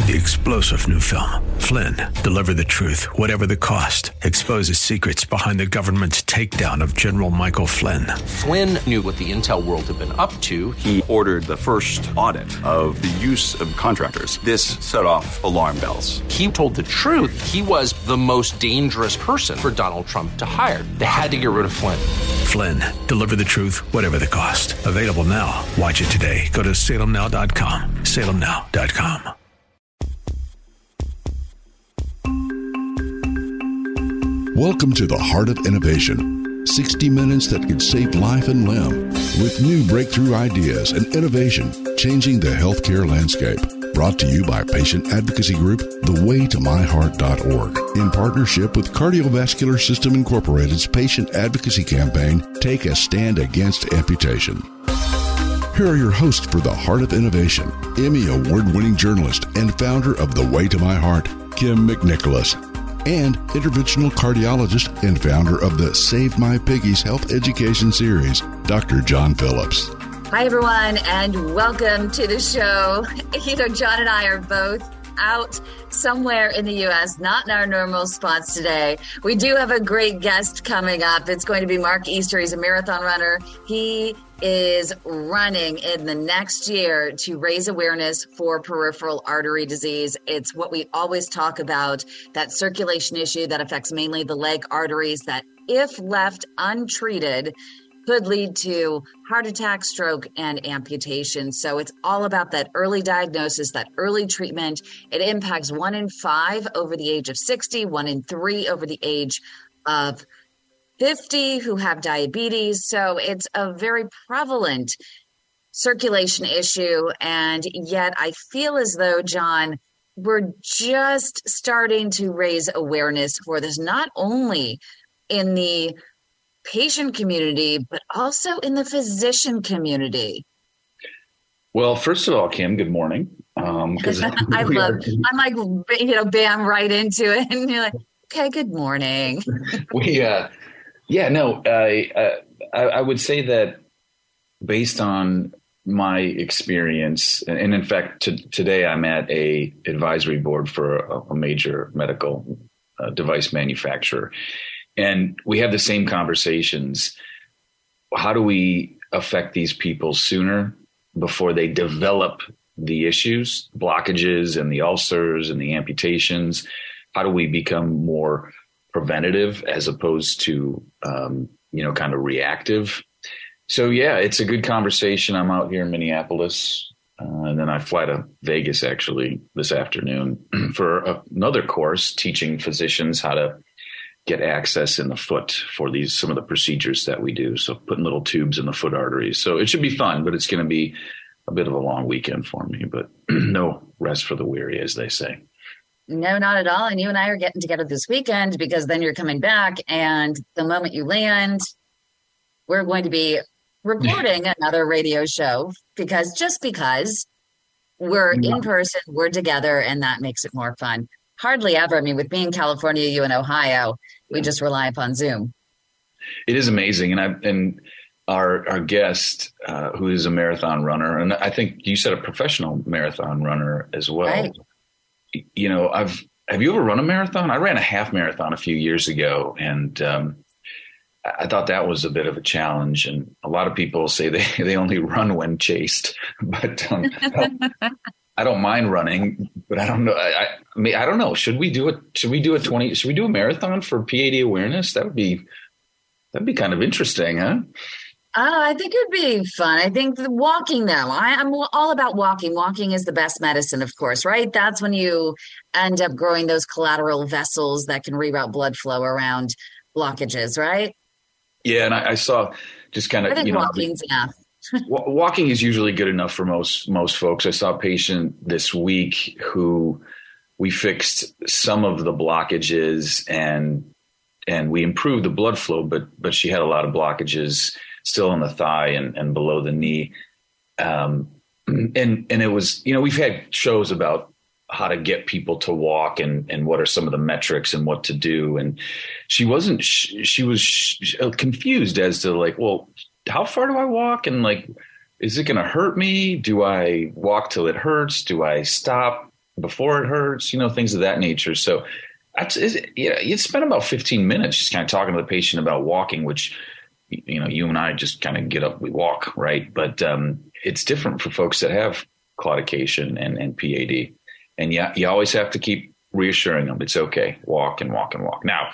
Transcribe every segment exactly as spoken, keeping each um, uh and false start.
The explosive new film, Flynn, deliver the truth, whatever the cost, exposes secrets behind the government's takedown of General Michael Flynn. Flynn knew what the intel world had been up to. He ordered the first audit of the use of contractors. This set off alarm bells. He told the truth. He was the most dangerous person for Donald Trump to hire. They had to get rid of Flynn. Flynn, deliver the truth, whatever the cost. Available now. Watch it today. Go to salem now dot com. salem now dot com. Welcome to the Heart of Innovation. sixty minutes that could save life and limb with new breakthrough ideas and innovation changing the healthcare landscape. Brought to you by patient advocacy group the way to my heart dot org in partnership with Cardiovascular System Incorporated's patient advocacy campaign, Take a Stand Against Amputation. Here are your hosts for the Heart of Innovation, Emmy Award-winning journalist and founder of The Way to My Heart, Kim McNicholas, and interventional cardiologist and founder of the Save My Piggies Health Education Series, Doctor John Phillips. Hi, everyone, and welcome to the show. You know, John and I are both out somewhere in the U S, not in our normal spots today. We do have a great guest coming up. It's going to be Mark Easter. He's a marathon runner. He is running in the next year to raise awareness for peripheral artery disease. It's what we always talk about, that circulation issue that affects mainly the leg arteries that, if left untreated, could lead to heart attack, stroke, and amputation. So it's all about that early diagnosis, that early treatment. It impacts one in five over the age of sixty, one in three over the age of fifty who have diabetes. So it's a very prevalent circulation issue. And yet I feel as though, John, we're just starting to raise awareness for this, not only in the patient community, but also in the physician community. Well, first of all, Kim, good morning. Um, I love, I'm like, you know, bam, right into it. And you're like, okay, good morning. we, uh, yeah, no, I, uh, I, I would say that based on my experience, and in fact, to, today I'm at a advisory board for a, a major medical uh, device manufacturer. And we have the same conversations. How do we affect these people sooner before they develop the issues, blockages and the ulcers and the amputations? How do we become more preventative as opposed to, um, you know, kind of reactive? So, yeah, it's a good conversation. I'm out here in Minneapolis, uh, and then I fly to Vegas actually this afternoon for a, another course teaching physicians how to get access in the foot for these, some of the procedures that we do. So putting little tubes in the foot arteries. So it should be fun, but it's going to be a bit of a long weekend for me, but no rest for the weary, as they say. No, not at all. And you and I are getting together this weekend because then you're coming back. And the moment you land, we're going to be recording another radio show because just because we're in person, we're together, and that makes it more fun. Hardly ever. I mean, with me in California, you in Ohio, we just rely upon Zoom. It is amazing. And I, and our, our guest, uh, who is a marathon runner, and I think you said a professional marathon runner as well. Right. You know, I've, have you ever run a marathon? I ran a half marathon a few years ago, and, um, I thought that was a bit of a challenge. And a lot of people say they, they only run when chased, but, um, I don't mind running, but I don't know. I, I mean, I don't know. Should we do it? Should we do a twenty? Should we do a marathon for P A D awareness? That would be, that'd be kind of interesting, huh? Oh, I think it'd be fun. I think the walking, though, I, I'm all about walking. Walking is the best medicine, of course, right? That's when you end up growing those collateral vessels that can reroute blood flow around blockages, right? Yeah, and I, I saw just kind of, I think you know, walking's enough. Walking is usually good enough for most most folks. I saw a patient this week who we fixed some of the blockages and and we improved the blood flow, but but she had a lot of blockages still in the thigh and, and below the knee. Um, and and it was, you know, we've had shows about how to get people to walk and, and what are some of the metrics and what to do. And she wasn't, she, she was confused as to like, well, how far do I walk? And like, is it going to hurt me? Do I walk till it hurts? Do I stop? before it hurts, you know, things of that nature. So that's, yeah, you spend about fifteen minutes just kind of talking to the patient about walking, which, you know, you and I just kind of get up, we walk, right? But um, it's different for folks that have claudication and, and P A D. And yeah, you always have to keep reassuring them it's okay, walk and walk and walk. Now,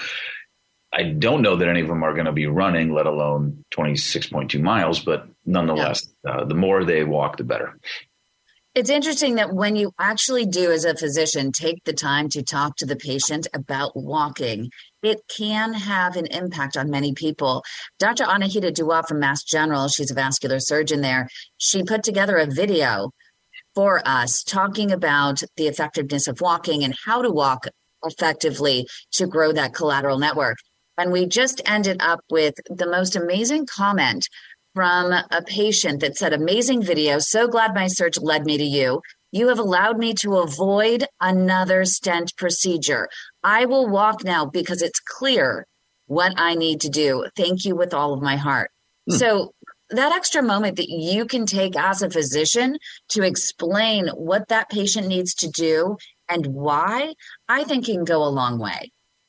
I don't know that any of them are going to be running, let alone twenty-six point two miles, but nonetheless, yeah. uh, the more they walk, the better. It's interesting that when you actually do, as a physician, take the time to talk to the patient about walking, it can have an impact on many people. Doctor Anahita Dua from Mass General, she's a vascular surgeon there, she put together a video for us talking about the effectiveness of walking and how to walk effectively to grow that collateral network. And we just ended up with the most amazing comment from a patient that said, amazing video. So glad my search led me to you. You have allowed me to avoid another stent procedure. I will walk now because it's clear what I need to do. Thank you with all of my heart. Hmm. So that extra moment that you can take as a physician to explain what that patient needs to do and why, I think can go a long way.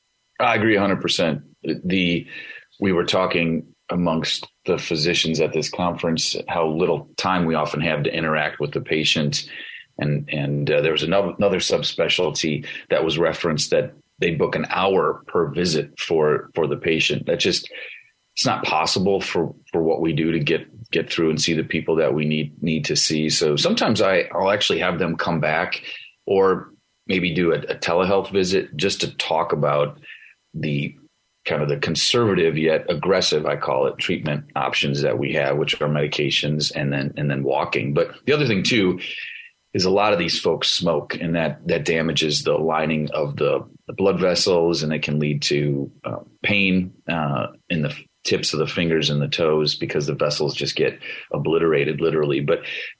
I agree one hundred percent. The, we were talking amongst the physicians at this conference, how little time we often have to interact with the patient. And, and uh, there was another, another subspecialty that was referenced that they book an hour per visit for, for the patient. That just, it's not possible for, for what we do to get, get through and see the people that we need, need to see. So sometimes I, I'll actually have them come back or maybe do a, a telehealth visit just to talk about the kind of the conservative yet aggressive, I call it, treatment options that we have, which are medications and then and then walking. But the other thing too is a lot of these folks smoke, and that that damages the lining of the, the blood vessels, and it can lead to uh, pain uh, in the tips of the fingers and the toes because the vessels just get obliterated, literally. But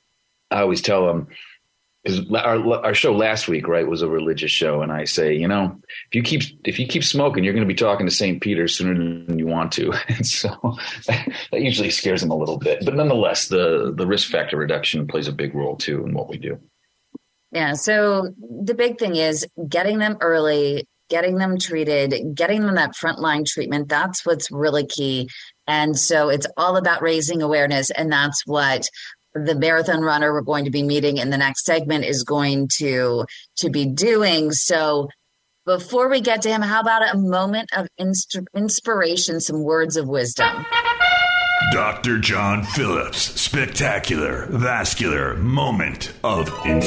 I always tell them, because our, our show last week, right, was a religious show. And I say, you know, if you keep if you keep smoking, you're going to be talking to Saint Peter sooner than you want to. And so that, that usually scares them a little bit. But nonetheless, the, the risk factor reduction plays a big role, too, in what we do. Yeah. So the big thing is getting them early, getting them treated, getting them that frontline treatment. That's what's really key. And so it's all about raising awareness. And that's what the marathon runner we're going to be meeting in the next segment is going to, to be doing. So before we get to him, how about a moment of inst- inspiration, some words of wisdom? Doctor John Phillips, spectacular vascular moment of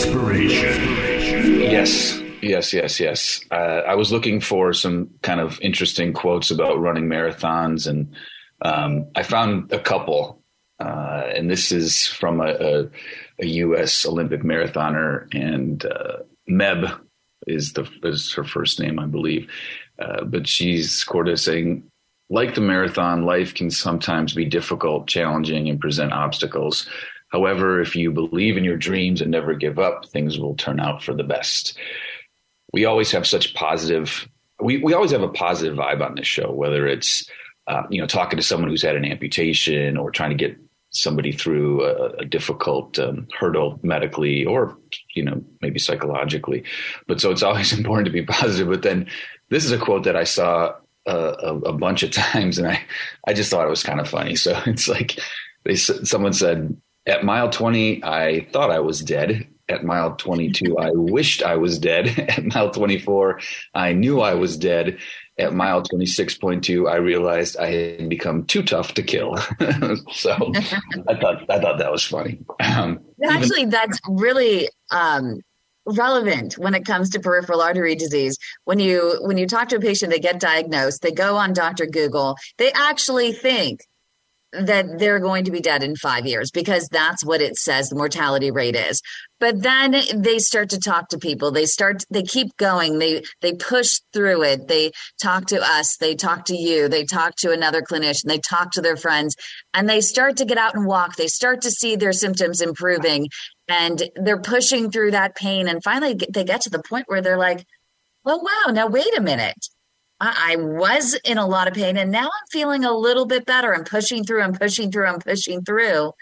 inspiration. Yes, yes, yes, yes. Uh, I was looking for some kind of interesting quotes about running marathons, and um, I found a couple. Uh, and this is from a, a, a U S Olympic marathoner, and uh, Meb is the is her first name, I believe. Uh, but she's quoted as saying, like the marathon, life can sometimes be difficult, challenging, and present obstacles. However, if you believe in your dreams and never give up, things will turn out for the best. We always have such positive, we, we always have a positive vibe on this show, whether it's, uh, you know, talking to someone who's had an amputation or trying to get somebody through a, a difficult um, hurdle medically or, you know, maybe psychologically. But so it's always important to be positive. But then this is a quote that I saw uh, a, a bunch of times, and I, I just thought it was kind of funny. So it's like they someone said, at mile twenty, I thought I was dead. At mile twenty-two, I wished I was dead. At mile twenty-four, I knew I was dead. At mile twenty-six point two, I realized I had become too tough to kill. So I thought I thought that was funny. Um, Actually, even- that's really um, relevant when it comes to peripheral artery disease. When you when you talk to a patient, they get diagnosed, they go on Doctor Google, they actually think that they're going to be dead in five years because that's what it says the mortality rate is. But then they start to talk to people. They start, they keep going. They, they push through it. They talk to us. They talk to you. They talk to another clinician. They talk to their friends, and they start to get out and walk. They start to see their symptoms improving, and they're pushing through that pain. And finally they get to the point where they're like, well, wow, now wait a minute. I was in a lot of pain, and now I'm feeling a little bit better. I'm pushing through, I'm pushing through, I'm pushing through.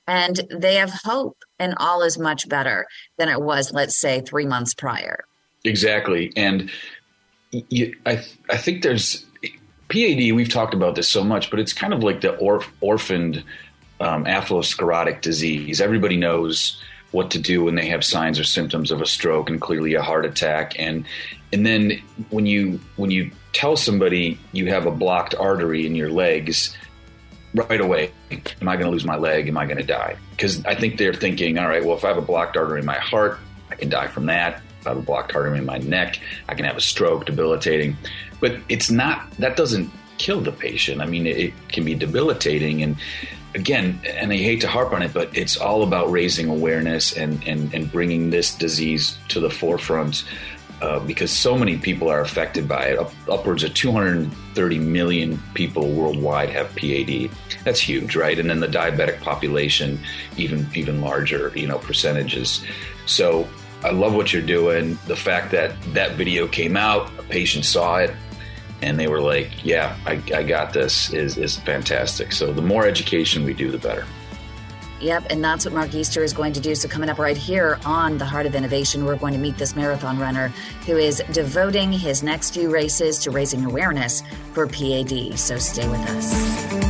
and they have hope, and all is much better than it was, let's say, three months prior. Exactly. And you, I, I think there's P A D, we've talked about this so much, but it's kind of like the or, orphaned um, atherosclerotic disease. Everybody knows what to do when they have signs or symptoms of a stroke and clearly a heart attack. And and then when you when you tell somebody you have a blocked artery in your legs, right away, am I going to lose my leg? Am I going to die? Because I think they're thinking, all right, well, if I have a blocked artery in my heart, I can die from that. If I have a blocked artery in my neck, I can have a stroke, debilitating. But it's not, that doesn't kill the patient. I mean, it, it can be debilitating. And again, and I hate to harp on it, but it's all about raising awareness and, and, and bringing this disease to the forefront uh, because so many people are affected by it. Up, upwards of two hundred thirty million people worldwide have P A D. That's huge, right? And then the diabetic population, even even larger, you know, percentages. So I love what you're doing. The fact that that video came out, a patient saw it, and they were like, yeah, I, I got this, is, is fantastic. So the more education we do, the better. Yep, and that's what Mark Easter is going to do. So coming up right here on The Heart of Innovation, we're going to meet this marathon runner who is devoting his next few races to raising awareness for P A D. So stay with us.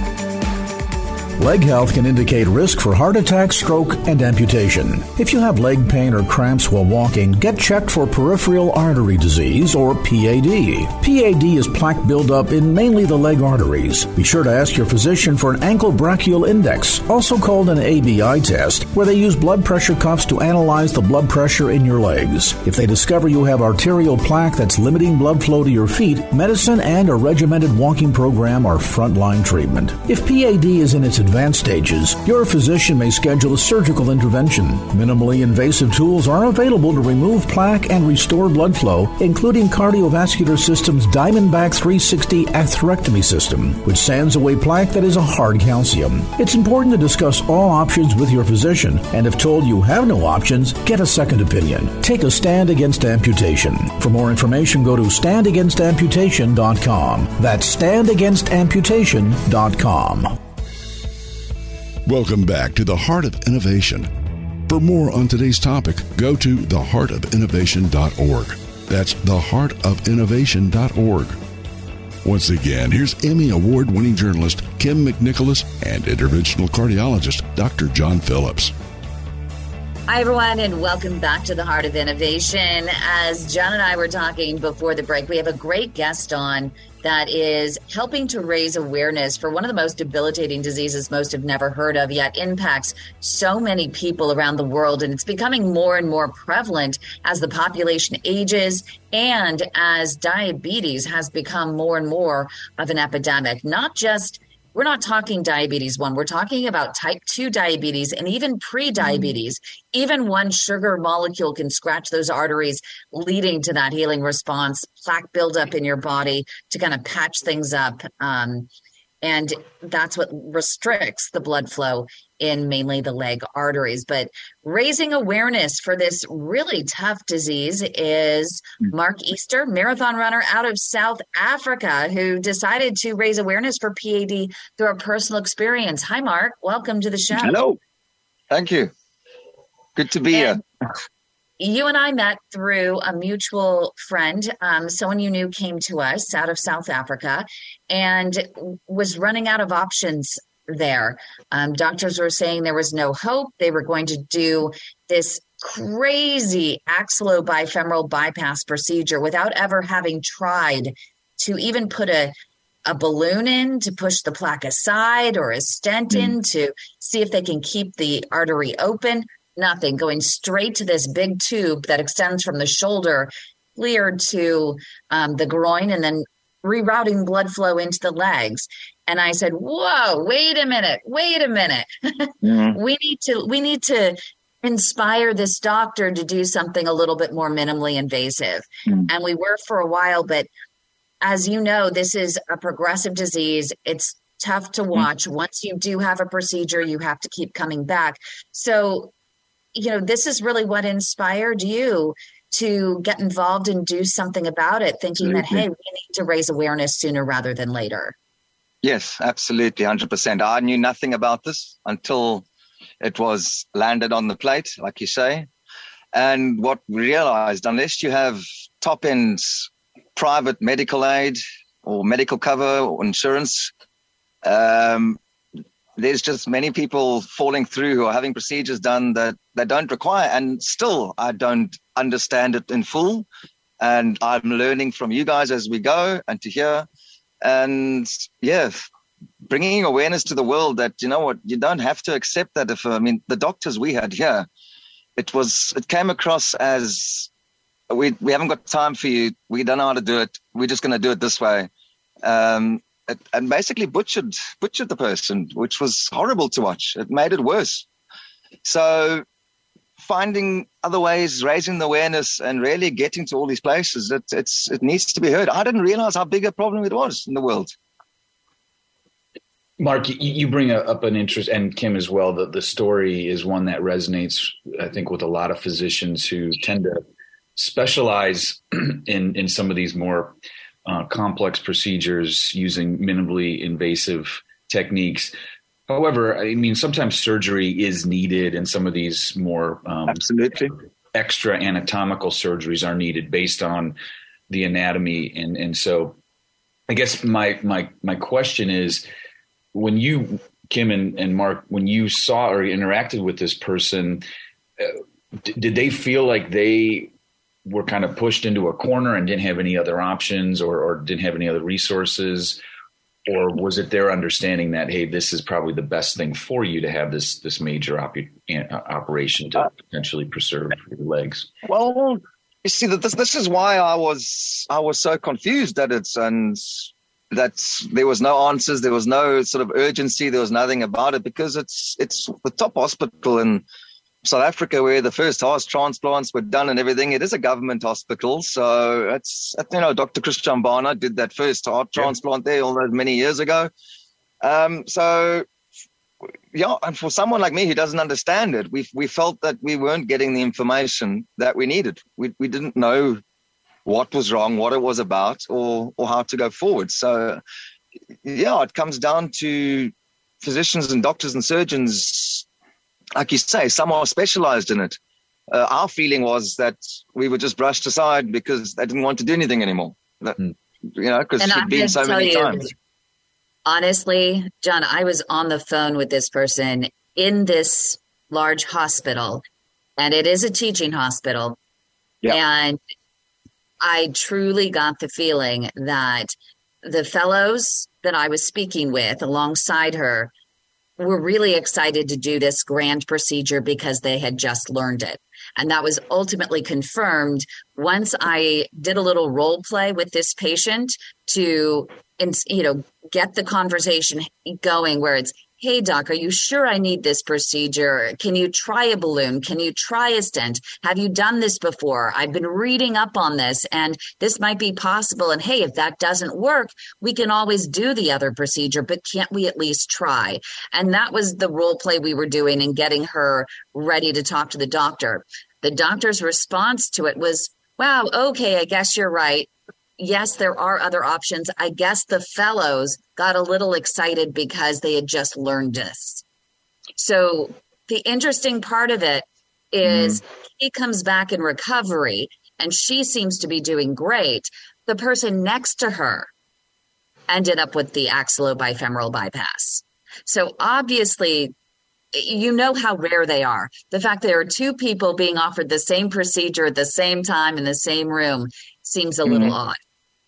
Leg health can indicate risk for heart attack, stroke, and amputation. If you have leg pain or cramps while walking, get checked for peripheral artery disease, or P A D. P A D is plaque buildup in mainly the leg arteries. Be sure to ask your physician for an ankle brachial index, also called an A B I test, where they use blood pressure cuffs to analyze the blood pressure in your legs. If they discover you have arterial plaque that's limiting blood flow to your feet, medicine and a regimented walking program are frontline treatment. If P A D is in its advanced stages, your physician may schedule a surgical intervention. Minimally invasive tools are available to remove plaque and restore blood flow, including Cardiovascular System's Diamondback three sixty atherectomy system, which sands away plaque that is a hard calcium. It's important to discuss all options with your physician, and if told you have no options, get a second opinion. Take a stand against amputation. For more information, go to stand against amputation dot com. That's stand against amputation dot com. Welcome back to the Heart of Innovation. For more on today's topic, go to the heart of innovation dot org. That's the heart of innovation dot org. Once again, here's Emmy Award-winning journalist Kim McNicholas and interventional cardiologist Doctor John Phillips. Hi, everyone, and welcome back to the Heart of Innovation. As John and I were talking before the break, we have a great guest on that is helping to raise awareness for one of the most debilitating diseases most have never heard of, yet impacts so many people around the world. And it's becoming more and more prevalent as the population ages and as diabetes has become more and more of an epidemic. Not just We're not talking diabetes one. We're talking about type two diabetes and even pre-diabetes. Mm. Even one sugar molecule can scratch those arteries, leading to that healing response, plaque buildup in your body to kind of patch things up. Um, and that's what restricts the blood flow in mainly the leg arteries. But raising awareness for this really tough disease is Mark Easter, marathon runner out of South Africa, who decided to raise awareness for P A D through a personal experience. Hi, Mark. Welcome to the show. Hello. Thank you. Good to be and here. You and I met through a mutual friend. Um, someone you knew came to us out of South Africa and was running out of options there. Um, doctors were saying there was no hope. They were going to do this crazy axillobifemoral bypass procedure without ever having tried to even put a, a balloon in to push the plaque aside or a stent mm. in to see if they can keep the artery open. Nothing, going straight to this big tube that extends from the shoulder, cleared to um, the groin, and then rerouting blood flow into the legs. And I said, whoa, wait a minute, wait a minute. Mm-hmm. We need to, we need to inspire this doctor to do something a little bit more minimally invasive. Mm-hmm. And we were for a while, but as you know, this is a progressive disease. It's tough to watch. Mm-hmm. Once you do have a procedure, you have to keep coming back. So, you know, this is really what inspired you to get involved and do something about it, thinking absolutely. that, hey, we need to raise awareness sooner rather than later. Yes, absolutely, one hundred percent. I knew nothing about this until It was landed on the plate, like you say. And what we realized, unless you have top-end private medical aid or medical cover or insurance, um, there's just many people falling through who are having procedures done that they don't require. And still, I don't understand it in full. And I'm learning from you guys as we go and to hear. And yeah, bringing awareness to the world that, you know what, you don't have to accept that. If I mean, the doctors we had here, it was, it came across as we we haven't got time for you. We don't know how to do it. We're just going to do it this way. Um, it, and basically butchered, butchered the person, which was horrible to watch. It made it worse. So finding other ways, raising the awareness and really getting to all these places, it, it's, it needs to be heard. I didn't realize how big a problem it was in the world. Mark, you bring up an interest, and Kim as well, that the story is one that resonates, I think, with a lot of physicians who tend to specialize in, in some of these more uh, complex procedures using minimally invasive techniques. However, I mean, sometimes surgery is needed, and some of these more um, absolutely extra anatomical surgeries are needed based on the anatomy. And, and so I guess my, my, my question is, when you, Kim and, and Mark, when you saw or interacted with this person, uh, d- did they feel like they were kind of pushed into a corner and didn't have any other options, or, or didn't have any other resources? Or was it their understanding that, hey, this is probably the best thing for you to have this this major op- operation to potentially preserve your legs? Well, you see, that this this is why I was I was so confused that it's and that there was no answers, there was no sort of urgency, there was nothing about it, because it's it's the top hospital in South Africa where the first heart transplants were done and everything. It is a government hospital, so it's, you know, Doctor Christian Barner did that first heart yeah. transplant there all those many years ago. Um, so yeah, and for someone like me who doesn't understand it, we we felt that we weren't getting the information that we needed. We we didn't know what was wrong, what it was about, or or how to go forward. So yeah, it comes down to physicians and doctors and surgeons, like you say, some are specialized in it. Uh, our feeling was that we were just brushed aside because they didn't want to do anything anymore. That, mm. You know, because it'd been so many you, times. Honestly, John, I was on the phone with this person in this large hospital, and it is a teaching hospital. Yeah. And I truly got the feeling that the fellows that I was speaking with alongside her were really excited to do this grand procedure because they had just learned it. And that was ultimately confirmed once I did a little role play with this patient to, you know, get the conversation going where it's, hey, doc, are you sure I need this procedure? Can you try a balloon? Can you try a stent? Have you done this before? I've been reading up on this and this might be possible. And hey, if that doesn't work, we can always do the other procedure, but can't we at least try? And that was the role play we were doing and getting her ready to talk to the doctor. The doctor's response to it was, wow, okay, I guess you're right. Yes, there are other options. I guess the fellows got a little excited because they had just learned this. So the interesting part of it is mm. he comes back in recovery and she seems to be doing great. The person next to her ended up with the axillobifemoral bypass. So obviously, you know how rare they are. The fact there are two people being offered the same procedure at the same time in the same room seems a mm. little odd.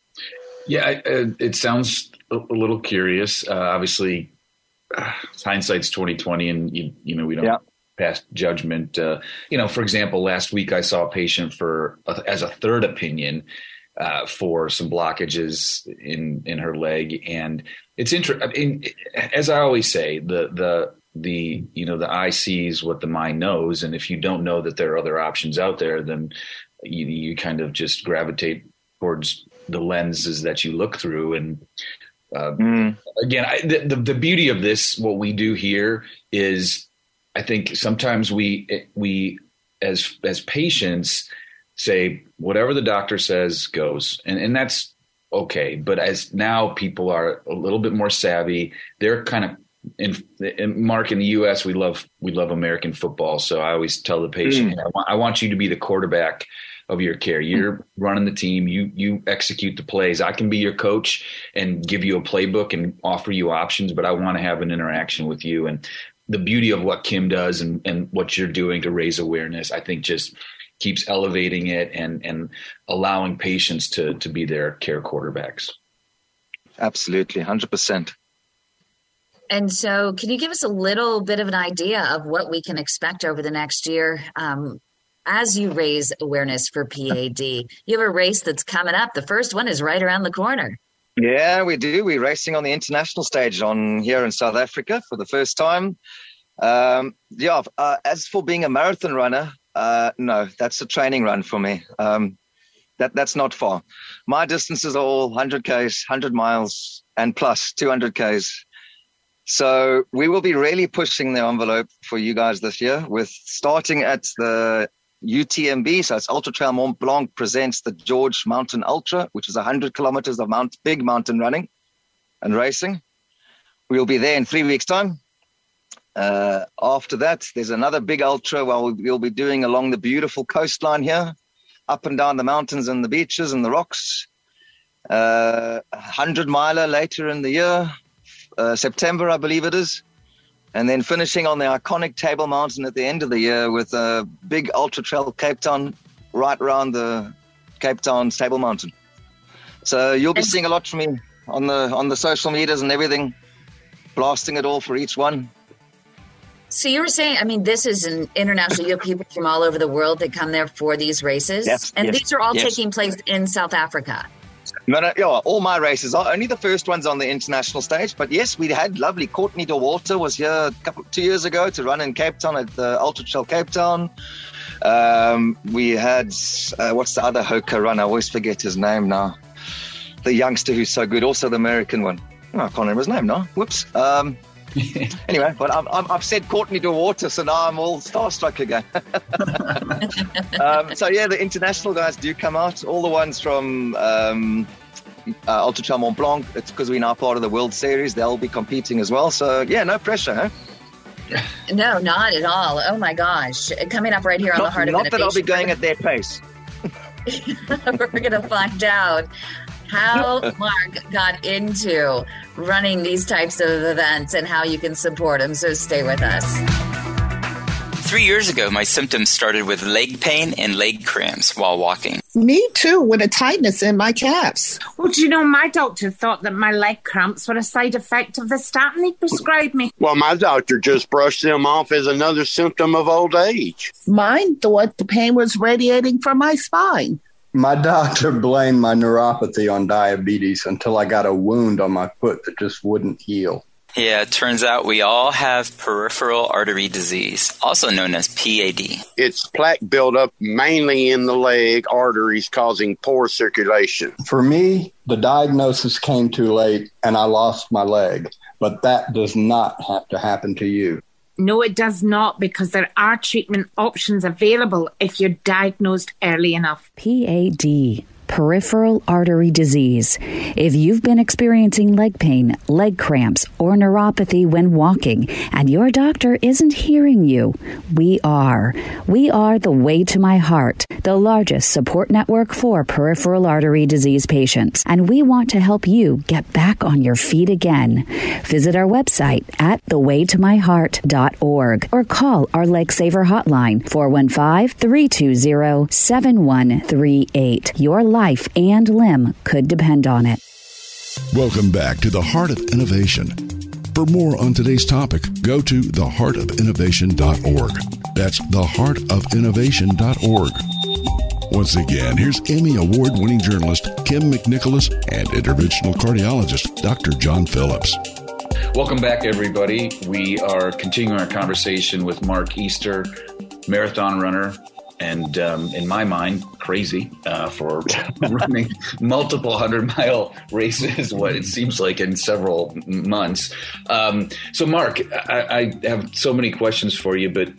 Yeah, it sounds a little curious. Uh, obviously, uh, hindsight's twenty twenty, and you, you know we don't yeah. pass judgment. Uh, you know, for example, last week I saw a patient for uh, as a third opinion uh, for some blockages in in her leg, and it's interesting. I mean, as I always say, the the the you know the eye sees what the mind knows, and if you don't know that there are other options out there, then you, you kind of just gravitate towards the lenses that you look through. And uh, mm. again, I, the, the the beauty of this, what we do here is, I think sometimes we we as as patients say whatever the doctor says goes, and and that's okay. But as now people are a little bit more savvy, they're kind of in, in Mark, in the U S, we love we love American football. So I always tell the patient, mm. I, want, I want you to be the quarterback of your care. You're mm. running the team. You you execute the plays. I can be your coach and give you a playbook and offer you options, but I want to have an interaction with you. And the beauty of what Kim does and, and what you're doing to raise awareness, I think just keeps elevating it and and allowing patients to to be their care quarterbacks. Absolutely, one hundred percent. And so can you give us a little bit of an idea of what we can expect over the next year um, as you raise awareness for P A D? You have a race that's coming up. The first one is right around the corner. Yeah, we do. We're racing on the international stage on here in South Africa for the first time. Um, yeah, uh, as for being a marathon runner, uh, no, that's a training run for me. Um, that That's not far. My distances are all one hundred kays, one hundred miles, and plus two hundred kays. So we will be really pushing the envelope for you guys this year with starting at the U T M B. So it's Ultra Trail Mont Blanc presents the George Mountain Ultra, which is one hundred kilometers of mount, big mountain running and racing. We'll be there in three weeks' time. Uh, after that, there's another big ultra where we'll, we'll be doing along the beautiful coastline here, up and down the mountains and the beaches and the rocks. Uh, a hundred miler later in the year. Uh, September, I believe it is, and then finishing on the iconic Table Mountain at the end of the year with a big Ultra Trail Cape Town right around the Cape Town Table Mountain. So you'll be seeing a lot from me on the on the social medias and everything, blasting it all for each one. So you were saying, I mean, this is an international, you have people from all over the world that come there for these races, yes, and yes, these are all yes. taking place in South Africa. No, no, yeah, all my races are only the first ones on the international stage. But yes, we had lovely. Courtney DeWalter was here a couple, two years ago to run in Cape Town at the Ultra Trail Cape Town. Um, we had, uh, what's the other Hoka runner? I always forget his name now. The youngster who's so good, also the American one. Oh, I can't remember his name now. Whoops. Um, anyway, but I've, I've said Courtney DeWalter, so now I'm all starstruck again. um, so yeah, the international guys do come out. All the ones from um, uh, Ultra Trail Mont Blanc. It's because we're now part of the World Series. They'll be competing as well. So yeah, no pressure, huh? No, not at all. Oh my gosh, coming up right here on not, the Heart of not Innovation. Not that I'll be going at their pace. We're going to find out how Mark got into running these types of events and how you can support him. So stay with us. Three years ago, my symptoms started with leg pain and leg cramps while walking. Me too, with a tightness in my calves. Well, do you know, my doctor thought that my leg cramps were a side effect of the statin he prescribed me. Well, my doctor just brushed them off as another symptom of old age. Mine thought the pain was radiating from my spine. My doctor blamed my neuropathy on diabetes until I got a wound on my foot that just wouldn't heal. Yeah, it turns out we all have peripheral artery disease, also known as P A D. It's plaque buildup mainly in the leg arteries causing poor circulation. For me, the diagnosis came too late and I lost my leg, but that does not have to happen to you. No, it does not, because there are treatment options available if you're diagnosed early enough. P A D, peripheral artery disease. If you've been experiencing leg pain, leg cramps, or neuropathy when walking, and your doctor isn't hearing you, we are. We are The Way to My Heart, the largest support network for peripheral artery disease patients, and we want to help you get back on your feet again. Visit our website at the way to my heart dot org or call our Leg Saver hotline, four one five, three two zero, seven one three eight. Your life and limb could depend on it. Welcome back to the Heart of Innovation. For more on today's topic, go to the heart of innovation dot org. That's the heart of innovation dot org. Once again, here's Emmy Award-winning journalist Kim McNicholas and interventional cardiologist Doctor John Phillips. Welcome back, everybody. We are continuing our conversation with Mark Easter, marathon runner, and um, in my mind, crazy uh, for running multiple hundred-mile races, what it seems like in several months. Um, so, Mark, I, I have so many questions for you, but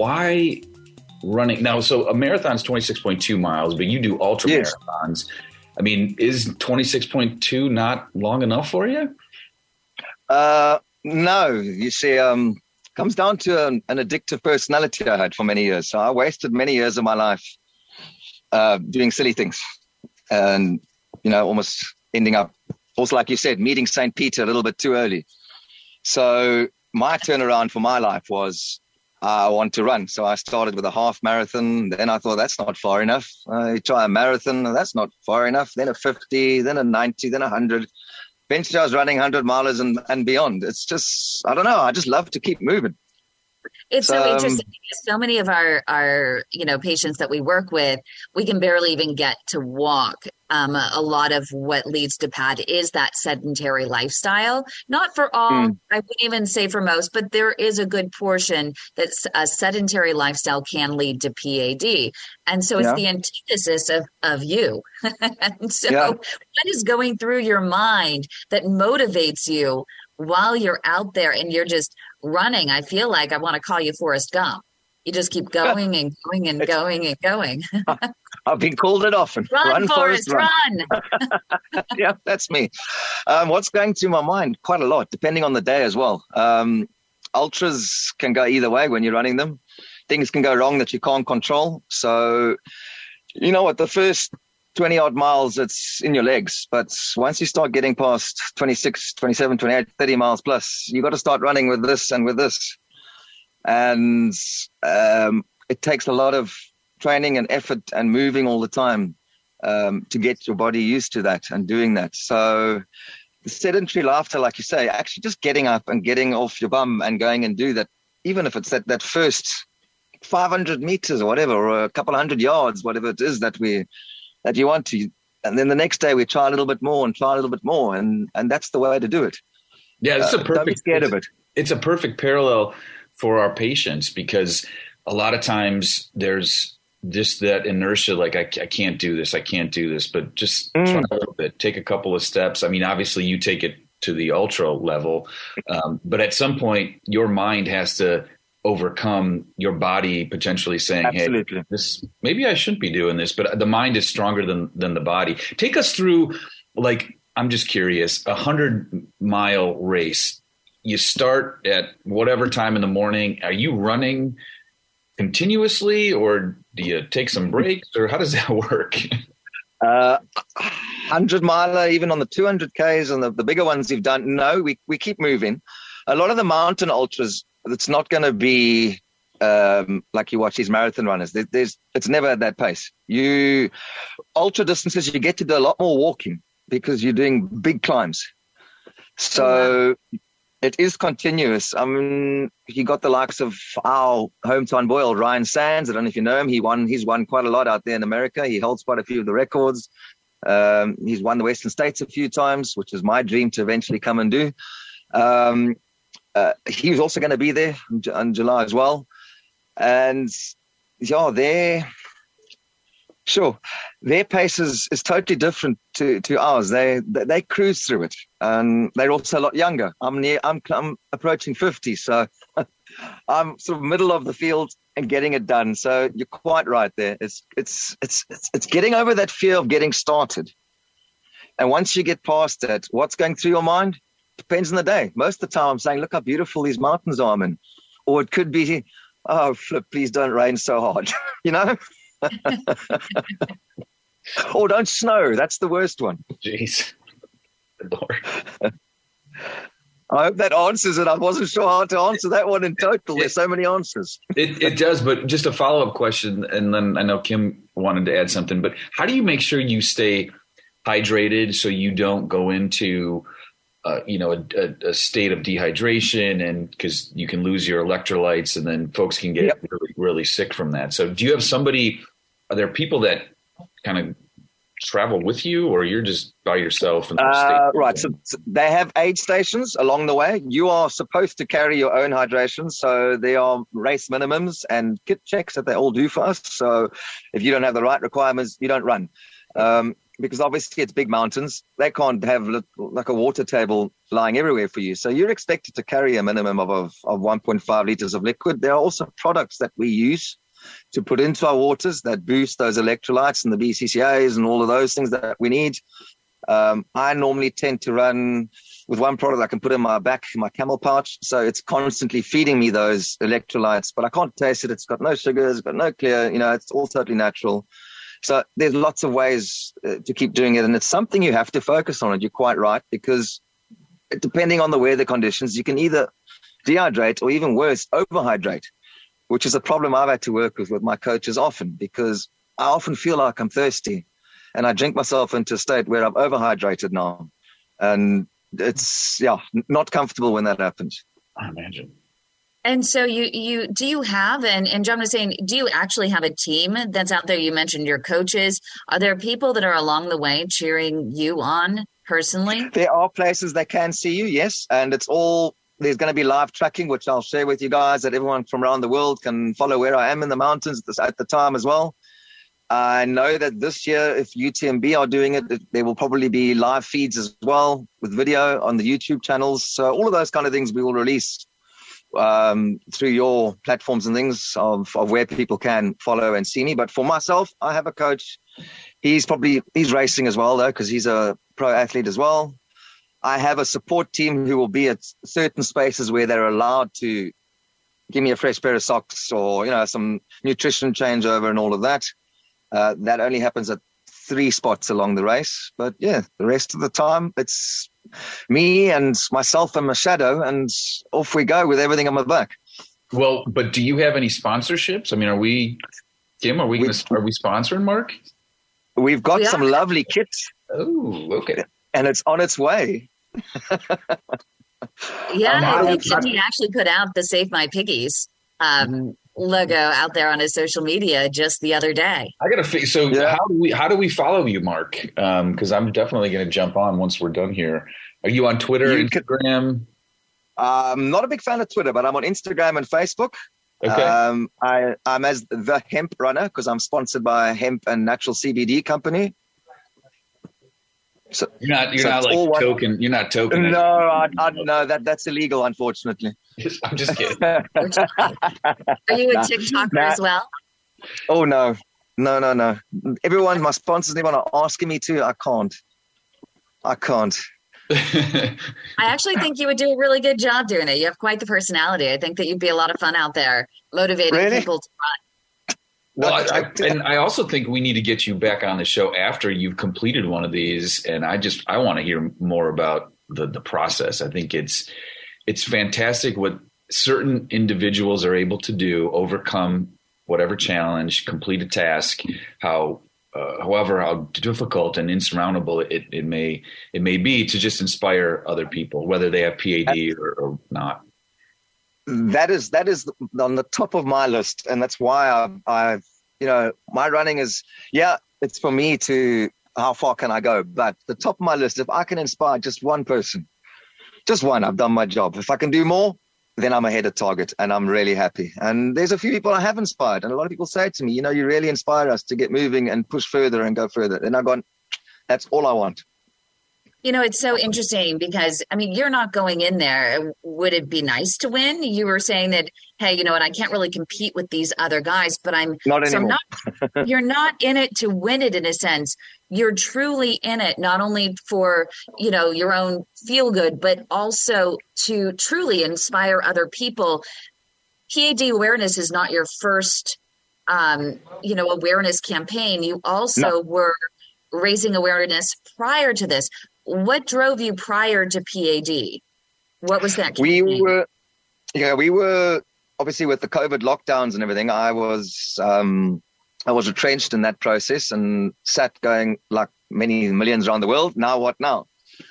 why running? Now, so a marathon is twenty-six point two miles, but you do ultra yes. marathons. I mean, is twenty-six point two not long enough for you? Uh, no, you see, um, comes down to an, an addictive personality I had for many years. So I wasted many years of my life uh, doing silly things, and you know, almost ending up, also like you said, meeting Saint Peter a little bit too early. So my turnaround for my life was, I want to run. So I started with a half marathon. Then I thought, that's not far enough. I try a marathon. That's not far enough. Then a fifty, then a ninety, then a hundred. Eventually I was running one hundred miles and, and beyond. It's just, I don't know. I just love to keep moving. It's so um, interesting. So many of our, our, you know, patients that we work with, we can barely even get to walk. Um, a, a lot of what leads to P A D is that sedentary lifestyle. Not for all, mm. I wouldn't even say for most, but there is a good portion that a sedentary lifestyle can lead to P A D. And so it's yeah. the antithesis of, of you. And so yeah. what is going through your mind that motivates you while you're out there and you're just running? I feel like I want to call you Forrest Gump. You just keep going and going and going and going. I've been called it often. Run, run Forrest, run. run. Yeah, that's me. Um, what's going through my mind? Quite a lot, depending on the day as well. Um, ultras can go either way when you're running them. Things can go wrong that you can't control. So, you know what, the first twenty odd miles, it's in your legs. But once you start getting past twenty-six, twenty-seven, twenty-eight, thirty miles plus, you got to start running with this and with this. And um, it takes a lot of training and effort and moving all the time um, to get your body used to that and doing that. So the sedentary lifestyle, like you say, actually just getting up and getting off your bum and going and do that, even if it's that, that first five hundred meters or whatever, or a couple of hundred yards, whatever it is that we that you want to. And then the next day we try a little bit more and try a little bit more. And, and that's the way to do it. Yeah, it's uh, a perfect, don't be scared it's, of it. It's a perfect parallel for our patients, because a lot of times there's just that inertia, like I, I can't do this, I can't do this, but just mm. try a little bit, take a couple of steps. I mean, obviously you take it to the ultra level, um, but at some point your mind has to overcome your body potentially saying, Absolutely. hey, this, maybe I shouldn't be doing this, but the mind is stronger than, than the body. Take us through, like, I'm just curious, a hundred mile race. You start at whatever time in the morning. Are you running continuously, or do you take some breaks, or how does that work? Uh, hundred miler, even on the two hundred Ks and the, the bigger ones you've done. No, we, we keep moving. A lot of the mountain ultras, it's not going to be um, like you watch these marathon runners. There, there's, it's never at that pace. You ultra distances, you get to do a lot more walking because you're doing big climbs. So oh, wow. It is continuous. I mean, you got the likes of our hometown boy, old Ryan Sands. I don't know if you know him. He won. He's won quite a lot out there in America. He holds quite a few of the records. Um, he's won the Western States a few times, which is my dream to eventually come and do. Um, uh, he was also going to be there in, in July as well. And yeah, they're sure their pace is, is totally different to, to ours. They, they they cruise through it, and they're also a lot younger. I'm near. I'm I'm approaching fifty, so I'm sort of middle of the field and getting it done. So you're quite right there. It's it's it's it's, it's getting over that fear of getting started. And once you get past that, what's going through your mind depends on the day. Most of the time, I'm saying, look how beautiful these mountains are, man. Or it could be, oh, flip, please don't rain so hard, you know? Or don't snow. That's the worst one. Jeez. Lord. I hope that answers it. I wasn't sure how to answer that one in total. There's so many answers. It, it does, but just a follow-up question, and then I know Kim wanted to add something, but how do you make sure you stay hydrated so you don't go into uh, you know, a, a, a state of dehydration, and because you can lose your electrolytes, and then folks can get yep. really, really sick from that. So do you have somebody, are there people that kind of travel with you, or you're just by yourself? In the uh, right. So, so they have aid stations along the way. You are supposed to carry your own hydration. So there are race minimums and kit checks that they all do for us. So if you don't have the right requirements, you don't run. Um, because obviously it's big mountains. They can't have like a water table lying everywhere for you. So you're expected to carry a minimum of, of, of one point five liters of liquid. There are also products that we use to put into our waters that boost those electrolytes and the B C C As and all of those things that we need. Um, I normally tend to run with one product I can put in my back, my camel pouch. So it's constantly feeding me those electrolytes, but I can't taste it. It's got no sugars, it's got no clear, you know, it's all totally natural. So there's lots of ways uh, to keep doing it. And it's something you have to focus on. And you're quite right, because depending on the weather conditions, you can either dehydrate or even worse, overhydrate, which is a problem I've had to work with with my coaches often, because I often feel like I'm thirsty and I drink myself into a state where I'm overhydrated now. And it's, yeah, not comfortable when that happens. I imagine. And so you, you, do you have, and, and John was saying, do you actually have a team that's out there? You mentioned your coaches. Are there people that are along the way cheering you on personally? There are places that can see you, yes. And it's all, there's going to be live tracking, which I'll share with you guys, that everyone from around the world can follow where I am in the mountains at the time as well. I know that this year, if U T M B are doing it, there will probably be live feeds as well with video on the YouTube channels. So all of those kind of things we will release um, through your platforms and things of, of where people can follow and see me. But for myself, I have a coach. He's probably, he's racing as well, though, because he's a pro athlete as well. I have a support team who will be at certain spaces where they're allowed to give me a fresh pair of socks or, you know, some nutrition changeover and all of that. Uh, that only happens at three spots along the race. But yeah, the rest of the time, it's me and myself and my shadow, and off we go with everything on my back. Well, but do you have any sponsorships? I mean, are we, Kim, are we, we gonna, are we sponsoring Mark? We've got we some lovely kits. Oh, okay. And it's on its way. Yeah, Um, I think I- he actually put out the Save My Piggies um, logo out there on his social media just the other day. I gotta figure. So Yeah. how do we how do we follow you, Mark? Because I'm definitely going to jump on once we're done here. Are you on Twitter, You could- Instagram? I'm not a big fan of Twitter, but I'm on Instagram and Facebook. Okay. Um, I, I'm as the Hemp Runner because I'm sponsored by a hemp and natural C B D company. So You're not you're so not it's like all one- token. You're not token. No, I, I, no, that that's illegal, unfortunately. I'm just kidding. Are you a Nah. TikToker Nah. as well? Oh no, no, no, no. Everyone, my sponsors, everyone are asking me to. I can't. I can't. I actually think you would do a really good job doing it. You have quite the personality. I think that you'd be a lot of fun out there motivating Really? people to run. Well, I, I, and I also think we need to get you back on the show after you've completed one of these. And I just I want to hear more about the the process. I think it's it's fantastic what certain individuals are able to do, overcome whatever challenge, complete a task, how uh, however how difficult and insurmountable it, it may it may be, to just inspire other people, whether they have P A D or, or not. That is that is on the top of my list, and that's why I've, I've you know my running is yeah it's for me to how far can I go, but the top of my list, if I can inspire just one person, just one, I've done my job. If I can do more, then I'm ahead of target, and I'm really happy. And there's a few people I have inspired, and a lot of people say to me, you know, you really inspire us to get moving and push further and go further. And I've gone, that's all I want. You know, it's so interesting because, I mean, you're not going in there. Would it be nice to win? You were saying that, hey, you know what, I can't really compete with these other guys, but I'm Not so I'm anymore. not, you're not in it to win it in a sense. You're truly in it, not only for, you know, your own feel good, but also to truly inspire other people. P A D awareness is not your first, um, you know, awareness campaign. You also No. were raising awareness prior to this. What drove you prior to P A D? What was that We campaign? were, yeah, we were obviously with the COVID lockdowns and everything. I was, um, I was retrenched in that process and sat going like many millions around the world. Now what now?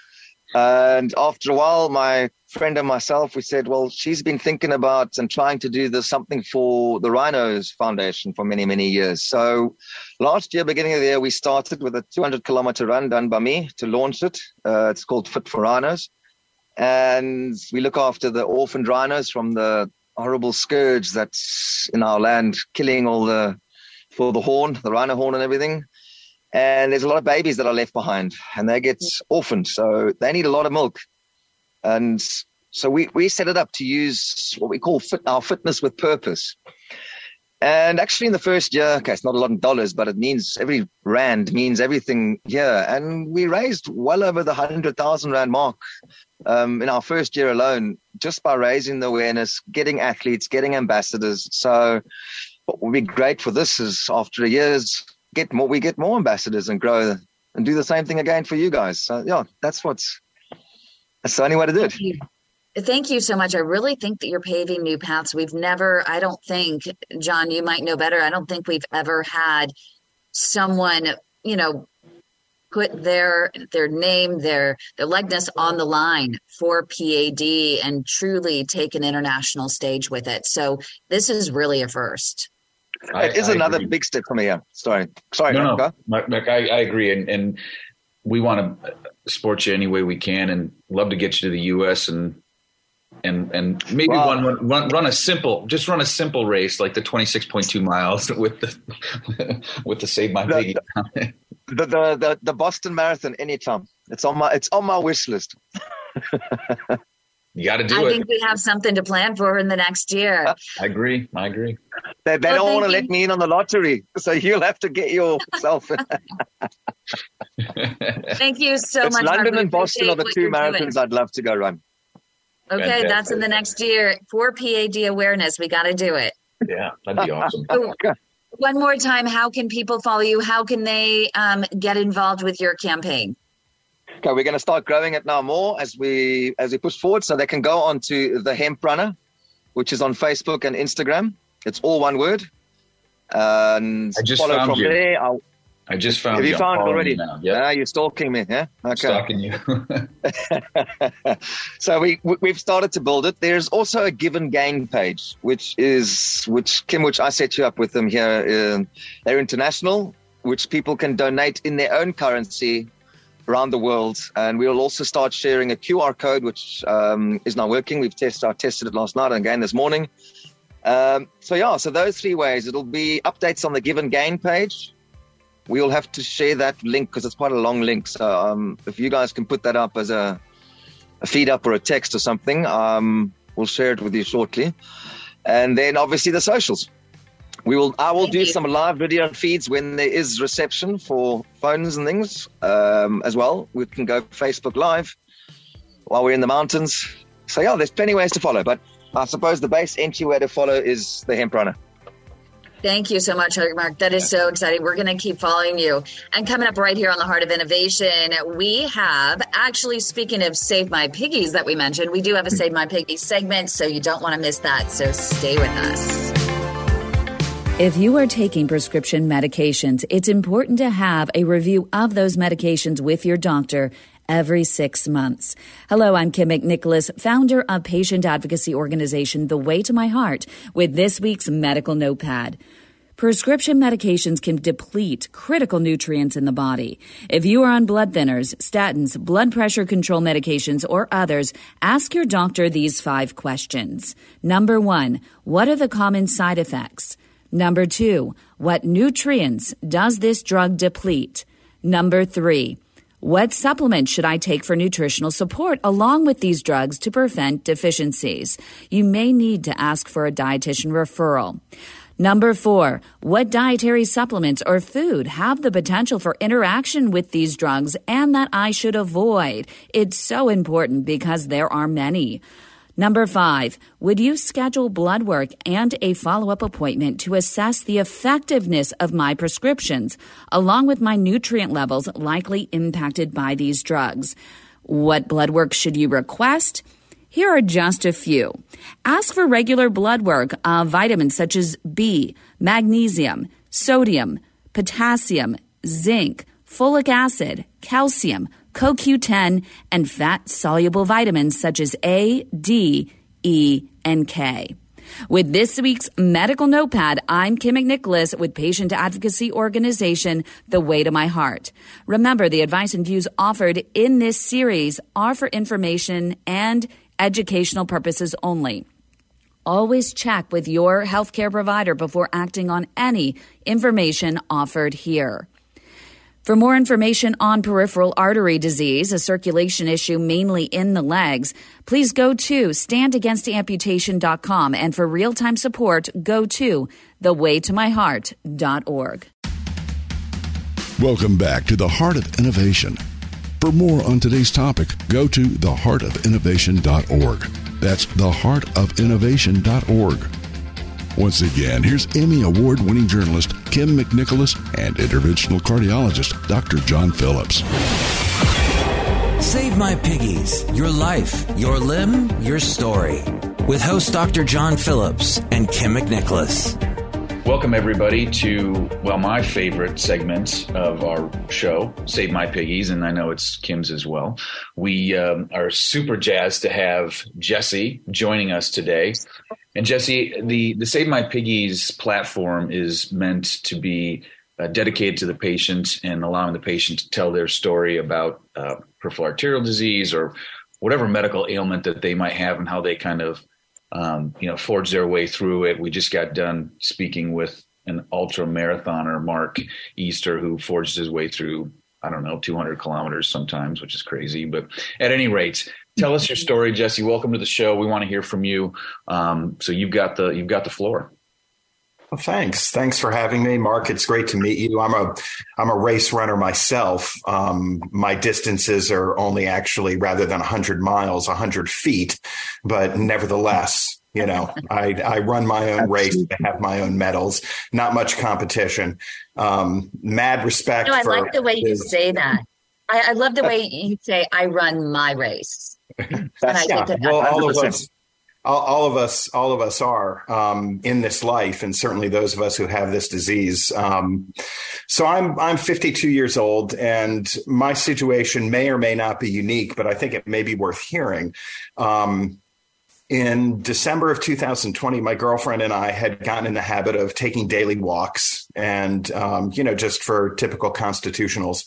And after a while, my friend and myself, we said, well, she's been thinking about and trying to do this something for the Rhinos Foundation for many, many years. So last year, beginning of the year, we started with a two hundred kilometer run done by me to launch it. Uh, it's called Fit for Rhinos. And we look after the orphaned rhinos from the horrible scourge that's in our land, killing all the, for the horn, the rhino horn and everything. And there's a lot of babies that are left behind and they get orphaned. So they need a lot of milk. And so we, we set it up to use what we call fit, our fitness with purpose. And actually in the first year, okay, it's not a lot of dollars, but it means every rand means everything here. And we raised well over the one hundred thousand rand mark um, in our first year alone, just by raising the awareness, getting athletes, getting ambassadors. So what would be great for this is after a year's get more, we get more ambassadors and grow and do the same thing again for you guys. So yeah, that's what's, that's the only way to do it. Thank you. Thank you so much. I really think that you're paving new paths. We've never, I don't think, John, you might know better. I don't think we've ever had someone, you know, put their their name, their their likeness on the line for P A D and truly take an international stage with it. So this is really a first. It is I another agree. big step for me. Yeah. Sorry. Sorry. No, no. Mark, Mark, I, I agree. And, and we want to support you any way we can and love to get you to the U S and and and maybe wow. one run run a simple just run a simple race like the twenty-six point two miles with the with the Save My Piggy. The, the, the, the, the Boston Marathon anytime. It's on my it's on my wish list. You got to do I it. I think we have something to plan for in the next year. I agree. I agree. They, they well, don't want to let me in on the lottery, so you'll have to get yourself. Thank you so it's much. London and Boston are the two marathons doing. I'd love to go run. Okay, Fantastic. That's in the next year for P A D awareness. We got to do it. Yeah, that'd be awesome. So, one more time, how can people follow you? How can they um, get involved with your campaign? Okay, we're going to start growing it now more as we as we push forward. So they can go on to the Hemp Runner, which is on Facebook and Instagram. It's all one word. And I just follow found from you. there. I'll, I just found Have you. you found it already? Now. Yeah, uh, you're stalking me, yeah? Okay. Stalking you. So we we've started to build it. There's also a Give and Gain page, which is which Kim, which I set you up with them here. Uh, they're international, which people can donate in their own currency around the world, and we'll also start sharing a Q R code, which um, is now working. We've tested, I tested it last night and again this morning. Um, so yeah, so those three ways. It'll be updates on the Give and Gain page. We'll have to share that link because it's quite a long link. So um, if you guys can put that up as a, a feed up or a text or something, um, we'll share it with you shortly. And then obviously the socials. We will. I will Thank do you. some live video feeds when there is reception for phones and things um, as well. We can go Facebook Live while we're in the mountains. So yeah, there's plenty of ways to follow. But I suppose the base entry way to follow is the Hemp Runner. Thank you so much, Mark. That is so exciting. We're going to keep following you. And coming up right here on the Heart of Innovation, we have, actually, speaking of Save My Piggies that we mentioned, we do have a Save My Piggies segment, so you don't want to miss that. So stay with us. If you are taking prescription medications, it's important to have a review of those medications with your doctor every six months. Hello, I'm Kim McNicholas, founder of patient advocacy organization The Way to My Heart, with this week's Medical Notepad. Prescription medications can deplete critical nutrients in the body. If you are on blood thinners, statins, blood pressure control medications, or others, ask your doctor these five questions. Number one, what are the common side effects? Number two, what nutrients does this drug deplete? Number three, what supplements should I take for nutritional support along with these drugs to prevent deficiencies? You may need to ask for a dietitian referral. Number four, what dietary supplements or food have the potential for interaction with these drugs and that I should avoid? It's so important because there are many. Number five, would you schedule blood work and a follow-up appointment to assess the effectiveness of my prescriptions, along with my nutrient levels likely impacted by these drugs? What blood work should you request? Here are just a few. Ask for regular blood work of vitamins such as B, magnesium, sodium, potassium, zinc, folic acid, calcium, C O Q ten, and fat-soluble vitamins such as A, D, E, and K. With this week's Medical Notepad, I'm Kim McNicholas with patient advocacy organization The Way to My Heart. Remember, the advice and views offered in this series are for information and educational purposes only. Always check with your healthcare provider before acting on any information offered here. For more information on peripheral artery disease, a circulation issue mainly in the legs, please go to stand against amputation dot com, and for real-time support, go to the way to my heart dot org. Welcome back to the Heart of Innovation. For more on today's topic, go to the heart of innovation dot org. That's the heart of innovation dot org. Once again, here's Emmy Award-winning journalist Kim McNicholas and interventional cardiologist Doctor John Phillips. Save My Piggies, your life, your limb, your story. With host Doctor John Phillips and Kim McNicholas. Welcome, everybody, to, well, my favorite segment of our show, Save My Piggies, and I know it's Kim's as well. We um, are super jazzed to have Jesse joining us today. And Jesse, the, the Save My Piggies platform is meant to be uh, dedicated to the patient and allowing the patient to tell their story about uh, peripheral arterial disease or whatever medical ailment that they might have and how they kind of Um, you know, forge their way through it. We just got done speaking with an ultra marathoner, Mark Easter, who forged his way through, I don't know, two hundred kilometers sometimes, which is crazy. But at any rate, tell us your story, Jesse. Welcome to the show. We want to hear from you. Um, so you've got the you've got the floor. Well, thanks. Thanks for having me, Mark. It's great to meet you. I'm a I'm a race runner myself. Um, my distances are only actually, rather than one hundred miles, one hundred feet. But nevertheless, you know, I, I run my own race. I have my own medals. Not much competition. Um, mad respect. No, I for like the way you his, say that. I, I love the way you say, I run my race. That's, and I yeah. think that Well, that's all of awesome. us. All, all of us, all of us are um, in this life, and certainly those of us who have this disease. Um, so I'm I'm fifty-two years old, and my situation may or may not be unique, but I think it may be worth hearing. Um, in December of two thousand twenty, my girlfriend and I had gotten in the habit of taking daily walks, and um, you know, just for typical constitutionals.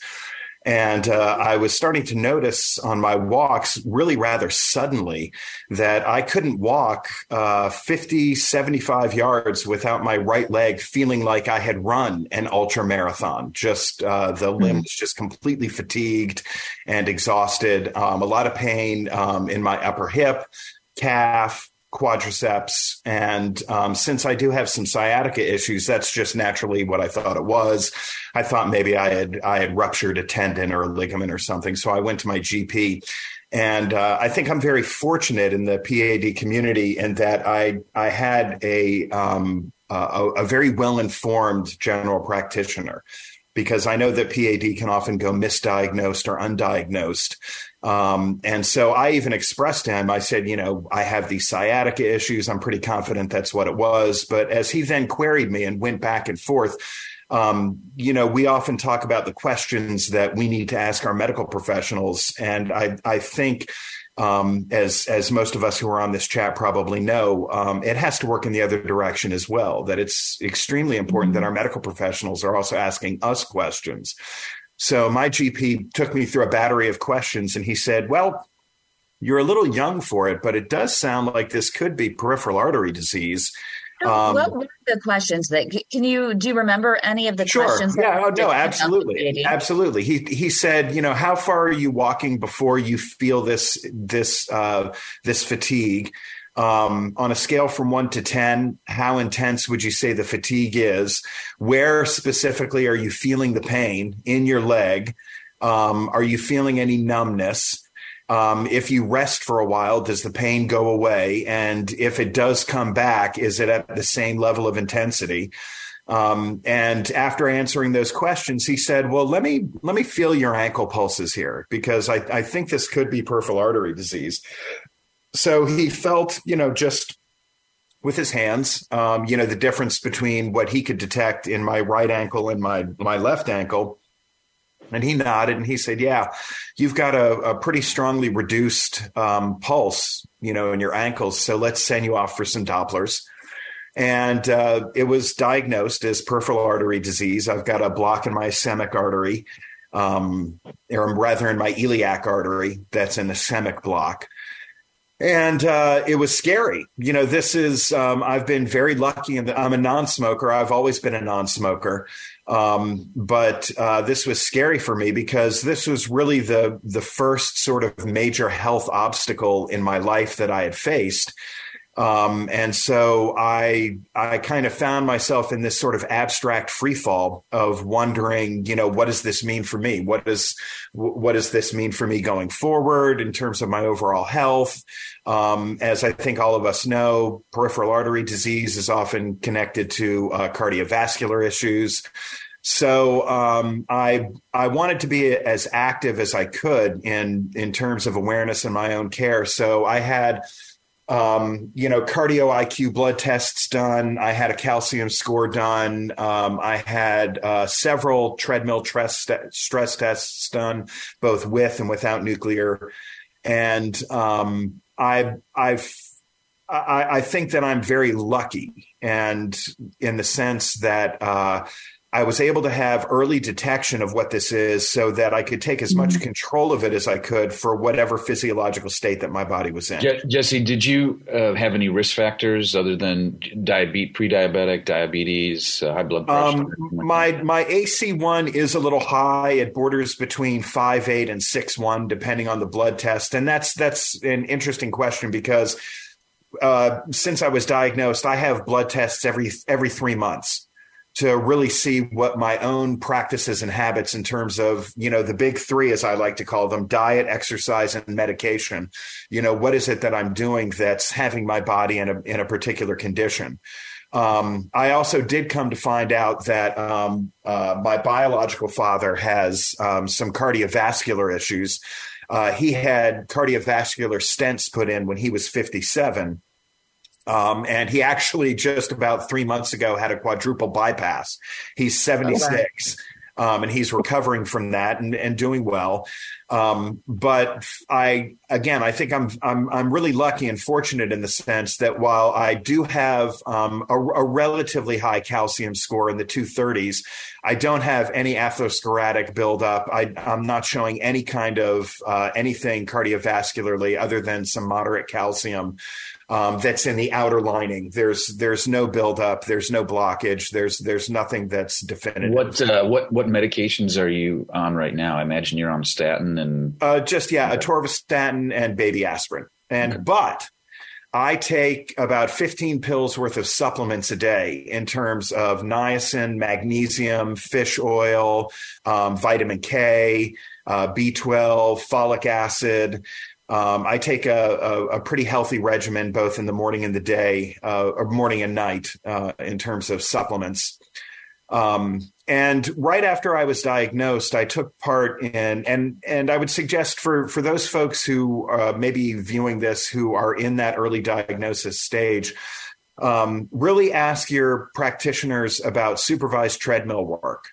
And uh, I was starting to notice on my walks really rather suddenly that I couldn't walk uh, fifty, seventy-five yards without my right leg feeling like I had run an ultra marathon. Just uh, the mm-hmm. limbs just completely fatigued and exhausted. Um, a lot of pain um, in my upper hip, calf, quadriceps. And um, since I do have some sciatica issues, that's just naturally what I thought it was. I thought maybe I had I had ruptured a tendon or a ligament or something. So I went to my G P. And uh, I think I'm very fortunate in the P A D community in that I I had a um, a, a very well-informed general practitioner, because I know that P A D can often go misdiagnosed or undiagnosed. Um, and so I even expressed to him, I said, you know, I have these sciatica issues. I'm pretty confident that's what it was. But as he then queried me and went back and forth, um, you know, we often talk about the questions that we need to ask our medical professionals. And I, I think, um, as, as most of us who are on this chat probably know, um, it has to work in the other direction as well, that it's extremely important that our medical professionals are also asking us questions. So my G P took me through a battery of questions, and he said, well, you're a little young for it, but it does sound like this could be peripheral artery disease. Um, what were the questions that can you do you remember any of the sure. questions? Yeah, that oh, no, absolutely. Absolutely. He he said, you know, how far are you walking before you feel this this uh, this fatigue? Um, on a scale from one to ten, how intense would you say the fatigue is? Where specifically are you feeling the pain in your leg? Um, are you feeling any numbness? Um, if you rest for a while, does the pain go away? And if it does come back, is it at the same level of intensity? Um, and after answering those questions, he said, well, let me let me feel your ankle pulses here, because I, I think this could be peripheral artery disease. So he felt, you know, just with his hands, um, you know, the difference between what he could detect in my right ankle and my my left ankle. And he nodded and he said, yeah, you've got a, a pretty strongly reduced um, pulse, you know, in your ankles. So let's send you off for some Dopplers. And uh, it was diagnosed as peripheral artery disease. I've got a block in my ischemic artery, um, or rather in my iliac artery that's an ischemic block. And uh, it was scary. You know, this is, um, I've been very lucky in that I'm a non-smoker. I've always been a non-smoker. Um, but uh, this was scary for me because this was really the the first sort of major health obstacle in my life that I had faced. Um, and so I I kind of found myself in this sort of abstract freefall of wondering, you know, what does this mean for me? What does what does this mean for me going forward in terms of my overall health? Um, as I think all of us know, peripheral artery disease is often connected to uh, cardiovascular issues. So um, I I wanted to be as active as I could in in terms of awareness in my own care. So I had Um, you know, cardio I Q blood tests done. I had a calcium score done. Um, I had uh, several treadmill stress, stress tests done, both with and without nuclear. And um, I, I've, I, I think that I'm very lucky, and in the sense that uh, I was able to have early detection of what this is, so that I could take as much mm-hmm. control of it as I could for whatever physiological state that my body was in. Je- Jesse, did you uh, have any risk factors other than diabetes, pre-diabetic, diabetes, uh, high blood pressure? Um, my my A C one is a little high. It borders between five eight and six one, depending on the blood test. And that's that's an interesting question, because uh, since I was diagnosed, I have blood tests every every three months. To really see what my own practices and habits in terms of, you know, the big three, as I like to call them, diet, exercise, and medication. You know, what is it that I'm doing that's having my body in a in a particular condition? Um, I also did come to find out that um, uh, my biological father has um, some cardiovascular issues. Uh, he had cardiovascular stents put in when he was fifty-seven. Um, and he actually just about three months ago had a quadruple bypass. He's seventy-six, um, and he's recovering from that and, and doing well. Um, but I, again, I think I'm, I'm, I'm really lucky and fortunate in the sense that while I do have um, a, a relatively high calcium score in the two thirties, I don't have any atherosclerotic buildup. I, I'm not showing any kind of uh, anything cardiovascularly other than some moderate calcium. Um, that's in the outer lining. There's there's no buildup. There's no blockage. There's there's nothing that's definitive. What uh, what what medications are you on right now? I imagine you're on statin and uh, just yeah, atorvastatin and baby aspirin. And okay. But I take about fifteen pills worth of supplements a day in terms of niacin, magnesium, fish oil, um, vitamin K, uh, B twelve, folic acid. Um, I take a, a, a pretty healthy regimen, both in the morning and the day, uh, or morning and night, uh, in terms of supplements. Um, and right after I was diagnosed, I took part in, and and I would suggest for for those folks who uh, may be viewing this who are in that early diagnosis stage, um, really ask your practitioners about supervised treadmill work,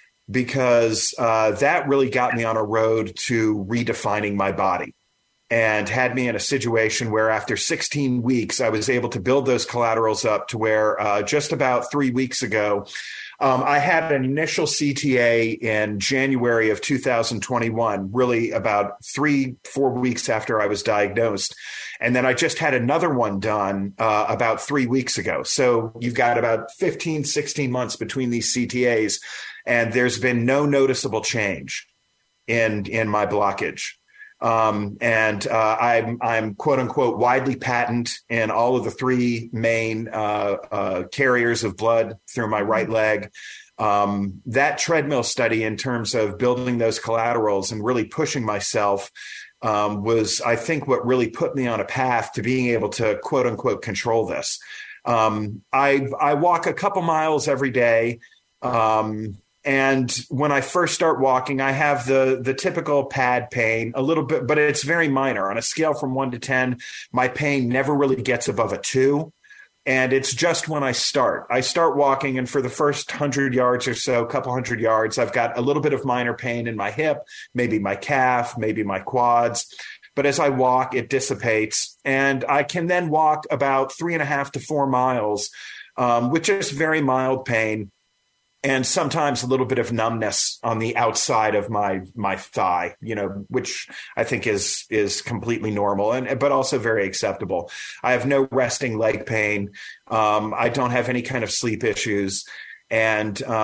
because uh, that really got me on a road to redefining my body. And had me in a situation where after sixteen weeks, I was able to build those collaterals up to where uh, just about three weeks ago, um, I had an initial C T A in January of two thousand twenty-one, really about three, four weeks after I was diagnosed. And then I just had another one done uh, about three weeks ago. So you've got about fifteen, sixteen months between these C T As, and there's been no noticeable change in in my blockage. Um, and uh, I'm, I'm quote unquote widely patent in all of the three main uh, uh, carriers of blood through my right leg. Um, that treadmill study in terms of building those collaterals and really pushing myself um, was, I think, what really put me on a path to being able to quote unquote control this. Um, I, I walk a couple miles every day. Um, And when I first start walking, I have the the typical pad pain a little bit, but it's very minor. On a scale from one to ten, my pain never really gets above a two. And it's just when I start. I start walking, and for the first hundred yards or so, a couple hundred yards, I've got a little bit of minor pain in my hip, maybe my calf, maybe my quads. But as I walk, it dissipates. And I can then walk about three and a half to four miles um, with just very mild pain. And sometimes a little bit of numbness on the outside of my my thigh, you know, which I think is is completely normal and but also very acceptable. I have no resting leg pain. Um, I don't have any kind of sleep issues. And um,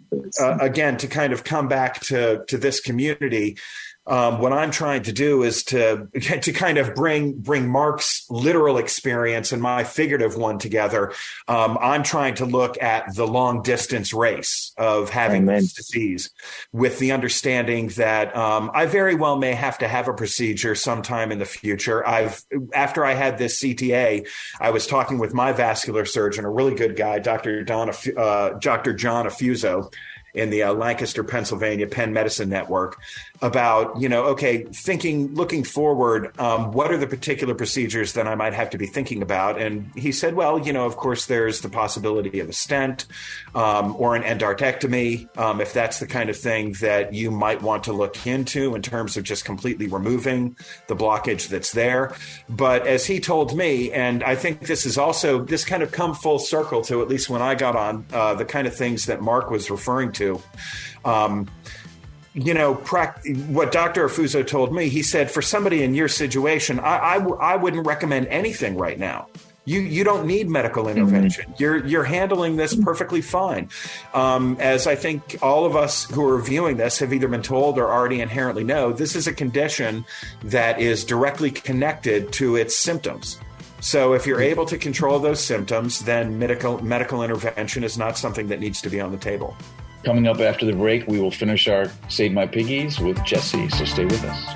uh, again, to kind of come back to, to this community, Um, what I'm trying to do is to to kind of bring bring Mark's literal experience and my figurative one together. Um, I'm trying to look at the long distance race of having Amen. This disease, with the understanding that um, I very well may have to have a procedure sometime in the future. I've after I had this C T A, I was talking with my vascular surgeon, a really good guy, Doctor Don, uh, Doctor John Affuso, in the uh, Lancaster, Pennsylvania Penn Medicine Network, about, you know, okay, thinking, looking forward, um, what are the particular procedures that I might have to be thinking about? And he said, well, you know, of course, there's the possibility of a stent um, or an endarterectomy, um, if that's the kind of thing that you might want to look into in terms of just completely removing the blockage that's there. But as he told me, and I think this is also, this kind of come full circle to, at least when I got on, uh, the kind of things that Mark was referring to. Um, you know, pract- what Doctor Affuso told me, he said, for somebody in your situation, I, I, w- I wouldn't recommend anything right now. You you don't need medical intervention. Mm-hmm. You're you're handling this perfectly fine. Um, as I think all of us who are viewing this have either been told or already inherently know, this is a condition that is directly connected to its symptoms. So if you're able to control those symptoms, then medical medical intervention is not something that needs to be on the table. Coming up after the break, we will finish our Save My Piggies with Jesse, so stay with us.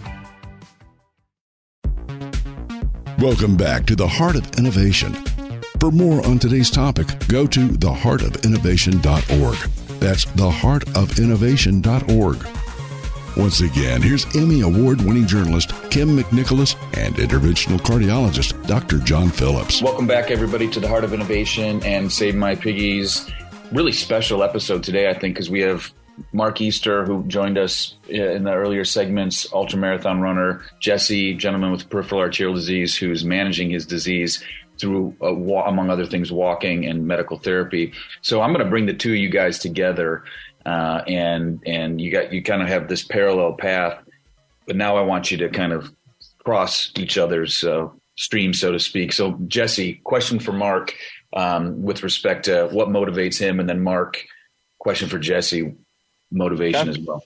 Welcome back to the Heart of Innovation. For more on today's topic, go to the heart of innovation dot org. That's the heart of innovation dot org. Once again, here's Emmy Award-winning journalist Kim McNicholas and interventional cardiologist Doctor John Phillips. Welcome back, everybody, to the Heart of Innovation and Save My Piggies. Really special episode today, I think, because we have Mark Easter, who joined us in the earlier segments, ultramarathon runner, Jesse, gentleman with peripheral arterial disease, who's managing his disease through, uh, wa- among other things, walking and medical therapy. So I'm going to bring the two of you guys together, uh, and and you got you kind of have this parallel path, but now I want you to kind of cross each other's uh, stream, so to speak. So Jesse, question for Mark. Um, with respect to what motivates him, and then Mark, question for Jesse, motivation yeah. as well.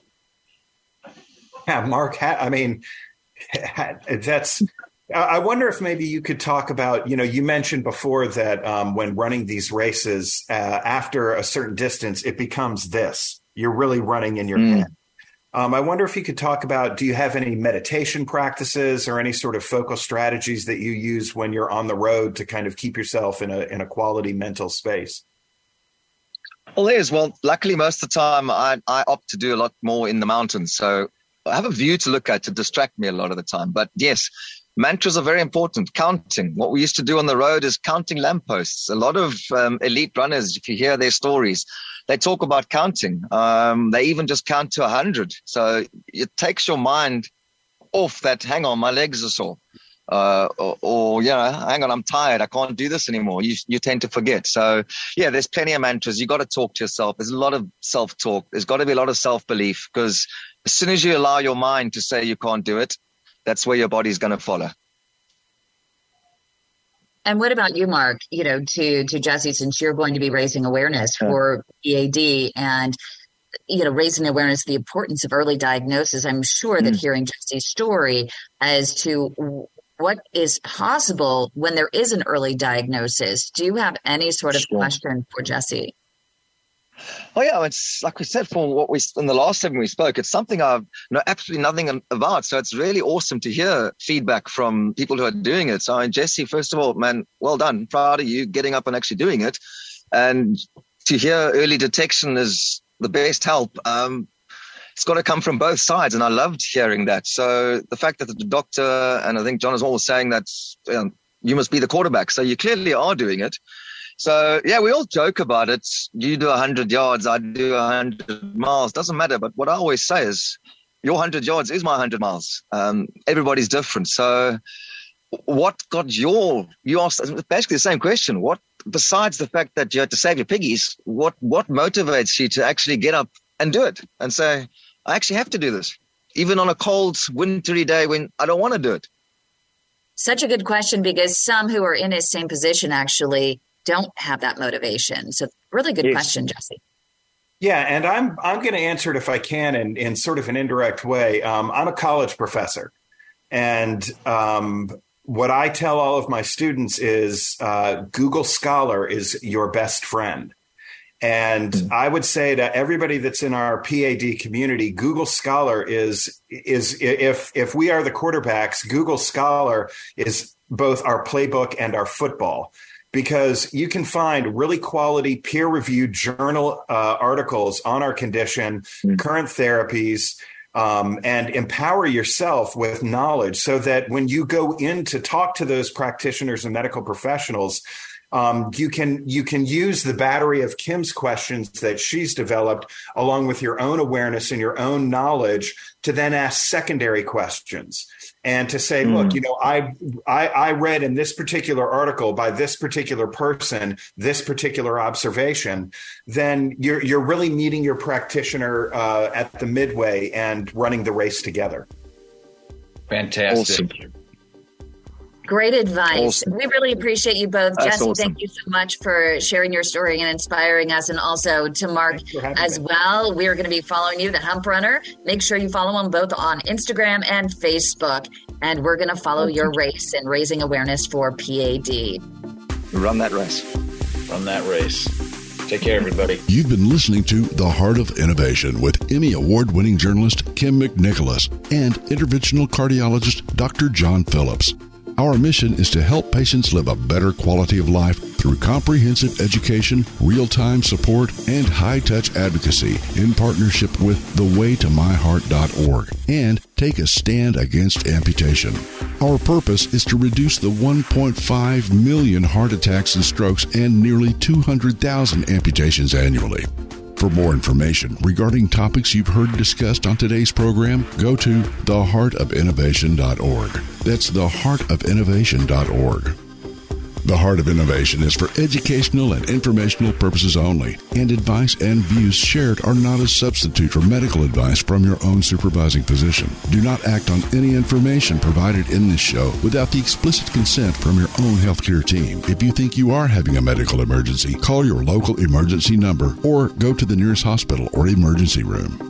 Yeah, Mark, I mean, that's, I wonder if maybe you could talk about, you know, you mentioned before that um, when running these races, uh, after a certain distance, it becomes this, you're really running in your mm. head. Um, I wonder if you could talk about, do you have any meditation practices or any sort of focal strategies that you use when you're on the road to kind of keep yourself in a in a quality mental space? Well, there's, well, luckily most of the time I, I opt to do a lot more in the mountains. So I have a view to look at to distract me a lot of the time. But yes, mantras are very important. Counting. What we used to do on the road is counting lampposts. A lot of um, elite runners, if you hear their stories, they talk about counting. Um, they even just count to one hundred. So it takes your mind off that, hang on, my legs are sore. Uh, or, or, you know, hang on, I'm tired. I can't do this anymore. You, you tend to forget. So, yeah, there's plenty of mantras. You got to talk to yourself. There's a lot of self-talk. There's got to be a lot of self-belief, because as soon as you allow your mind to say you can't do it, that's where your body's going to follow. And what about you, Mark? You know, to to Jesse, since you're going to be raising awareness for P A D and, you know, raising awareness of the importance of early diagnosis, I'm sure that mm. hearing Jesse's story as to what is possible when there is an early diagnosis, do you have any sort of sure. question for Jesse? Oh, yeah, it's like we said for what we in the last time we spoke, it's something I know absolutely nothing about. So it's really awesome to hear feedback from people who are doing it. So, Jesse, first of all, man, well done. Proud of you getting up and actually doing it. And to hear early detection is the best help. Um, it's got to come from both sides. And I loved hearing that. So the fact that the doctor, and I think John is always saying that um, you must be the quarterback. So you clearly are doing it. So, yeah, we all joke about it. You do one hundred yards, I do one hundred miles. Doesn't matter. But what I always say is your one hundred yards is my one hundred miles. Um, everybody's different. So what got your – you asked basically the same question. What, besides the fact that you had to save your piggies, what, what motivates you to actually get up and do it and say, I actually have to do this, even on a cold, wintry day when I don't want to do it? Such a good question, because some who are in his same position actually – don't have that motivation. So really good yes. question, Jesse. Yeah, and I'm I'm going to answer it if I can in, in sort of an indirect way. Um, I'm a college professor, and um, what I tell all of my students is uh, Google Scholar is your best friend. And mm-hmm. I would say to everybody that's in our P A D community, Google Scholar is is if if we are the quarterbacks, Google Scholar is both our playbook and our football. Because you can find really quality peer-reviewed journal uh, articles on our condition, mm-hmm. current therapies, um, and empower yourself with knowledge so that when you go in to talk to those practitioners and medical professionals, um, you can you can use the battery of Kim's questions that she's developed along with your own awareness and your own knowledge to then ask secondary questions. And to say, mm. look, you know, I, I I read in this particular article by this particular person, this particular observation, then you're you're really meeting your practitioner uh, at the midway and running the race together. Fantastic. Awesome. Great advice. Awesome. We really appreciate you both. That's Jesse, awesome. Thank you so much for sharing your story and inspiring us. And also to Mark as me. well. We're going to be following you, The Hump Runner. Make sure you follow them both on Instagram and Facebook. And we're going to follow your race in raising awareness for P A D. Run that race. Run that race. Take care, everybody. You've been listening to The Heart of Innovation with Emmy Award-winning journalist Kim McNicholas and interventional cardiologist Doctor John Phillips. Our mission is to help patients live a better quality of life through comprehensive education, real-time support, and high-touch advocacy in partnership with the way to my heart dot org and take a stand against amputation. Our purpose is to reduce the one point five million heart attacks and strokes and nearly two hundred thousand amputations annually. For more information regarding topics you've heard discussed on today's program, go to the heart of innovation dot org. That's the heart of innovation dot org. The Heart of Innovation is for educational and informational purposes only, and advice and views shared are not a substitute for medical advice from your own supervising physician. Do not act on any information provided in this show without the explicit consent from your own healthcare team. If you think you are having a medical emergency, call your local emergency number or go to the nearest hospital or emergency room.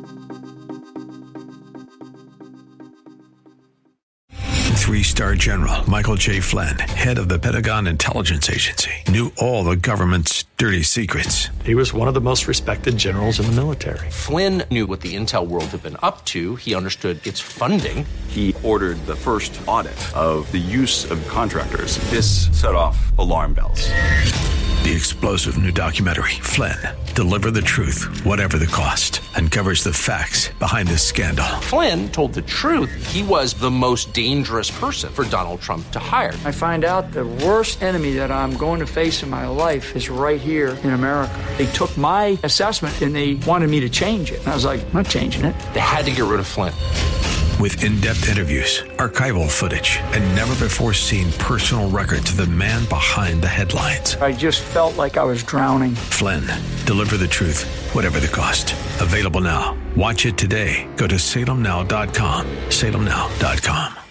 Three-star General Michael J. Flynn, head of the Pentagon Intelligence Agency, knew all the government's dirty secrets. He was one of the most respected generals in the military. Flynn knew what the intel world had been up to. He understood its funding. He ordered the first audit of the use of contractors. This set off alarm bells. The explosive new documentary, Flynn, Deliver the Truth, Whatever the Cost, uncovers the facts behind this scandal. Flynn told the truth. He was the most dangerous person for Donald Trump to hire. I find out the worst enemy that I'm going to face in my life is right here in America. They took my assessment and they wanted me to change it. And I was like, I'm not changing it. They had to get rid of Flynn. With in-depth interviews, archival footage, and never-before-seen personal records of the man behind the headlines. I just felt like I was drowning. Flynn, Deliver the Truth, Whatever the Cost. Available now. Watch it today. Go to salem now dot com. salem now dot com.